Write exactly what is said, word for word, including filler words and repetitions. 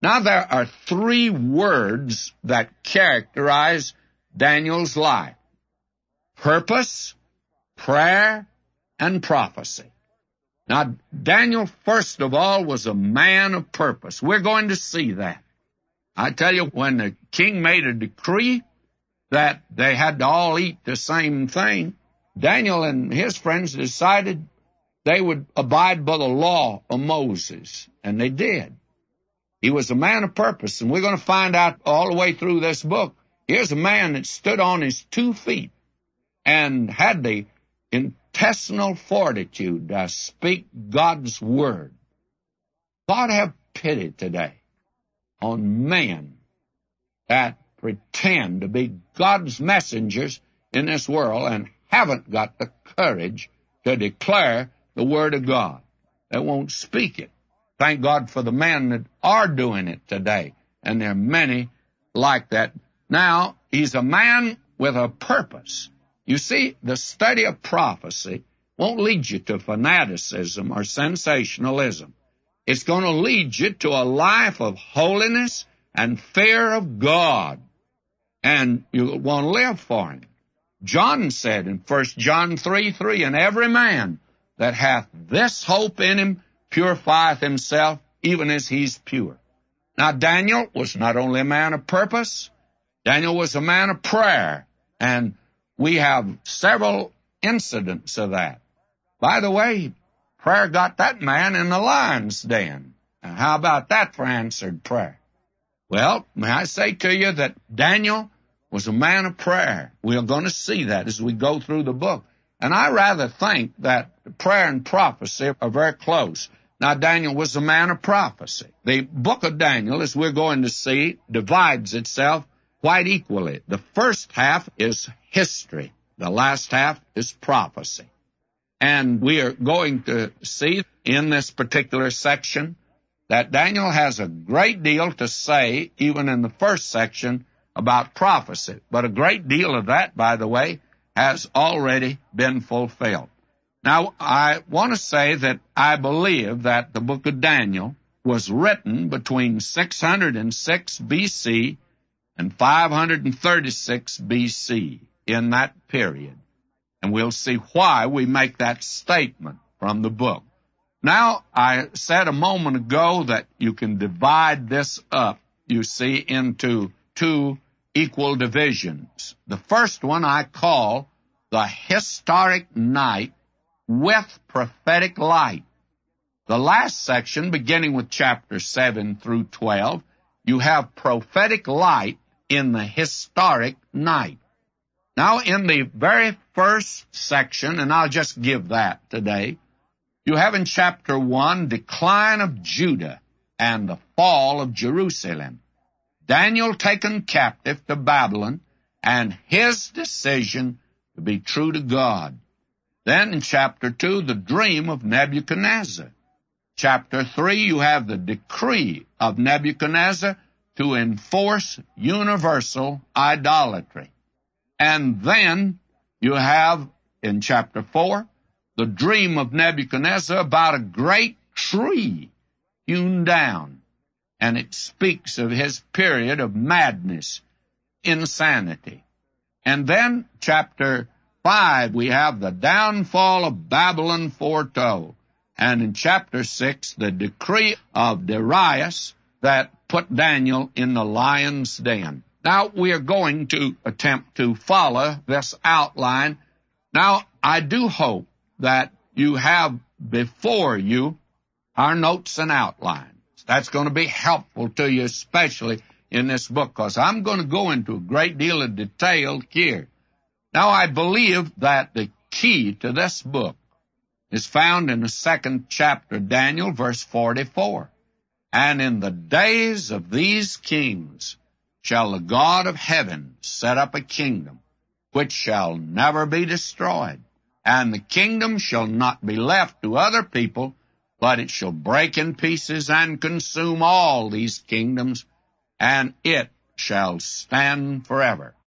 Now, there are three words that characterize Daniel's life: purpose, prayer, and prophecy. Now, Daniel, first of all, was a man of purpose. We're going to see that. I tell you, when the king made a decree that they had to all eat the same thing, Daniel and his friends decided they would abide by the law of Moses, and they did. He was a man of purpose, and we're going to find out all the way through this book. Here's a man that stood on his two feet and had the intestinal fortitude to speak God's word. God have pity today on men that pretend to be God's messengers in this world and haven't got the courage to declare the word of God. They won't speak it. Thank God for the men that are doing it today, and there are many like that. Now, he's a man with a purpose. You see, the study of prophecy won't lead you to fanaticism or sensationalism. It's going to lead you to a life of holiness and fear of God, and you want to live for Him. John said in First John three three, "And every man that hath this hope in him purifieth himself, even as he's pure." Now, Daniel was not only a man of purpose, Daniel was a man of prayer, and we have several incidents of that. By the way, prayer got that man in the lion's den. Now, how about that for answered prayer? Well, may I say to you that Daniel was a man of prayer. We are going to see that as we go through the book. And I rather think that prayer and prophecy are very close. Now, Daniel was a man of prophecy. The book of Daniel, as we're going to see, divides itself quite equally. The first half is history. The last half is prophecy. And we are going to see in this particular section that Daniel has a great deal to say, even in the first section, about prophecy. But a great deal of that, by the way, has already been fulfilled. Now, I want to say that I believe that the book of Daniel was written between six hundred six B C and five hundred thirty-six B C, in that period. And we'll see why we make that statement from the book. Now, I said a moment ago that you can divide this up, you see, into two equal divisions. The first one I call the historic night with prophetic light. The last section, beginning with chapter seven through twelve, you have prophetic light in the historic night. Now, in the very first section, and I'll just give that today, you have in chapter one, decline of Judah and the fall of Jerusalem. Daniel taken captive to Babylon, and his decision to be true to God. Then in chapter two, the dream of Nebuchadnezzar. Chapter three, you have the decree of Nebuchadnezzar to enforce universal idolatry. And then you have, in chapter four, the dream of Nebuchadnezzar about a great tree hewn down. And it speaks of his period of madness, insanity. And then, chapter five, we have the downfall of Babylon foretold. And in chapter six, the decree of Darius that put Daniel in the lion's den. Now, we are going to attempt to follow this outline. Now, I do hope that you have before you our notes and outlines. That's going to be helpful to you, especially in this book, because I'm going to go into a great deal of detail here. Now, I believe that the key to this book is found in the second chapter, Daniel, verse forty-four. And in the days of these kings shall the God of heaven set up a kingdom, which shall never be destroyed. And the kingdom shall not be left to other people, but it shall break in pieces and consume all these kingdoms, and it shall stand forever.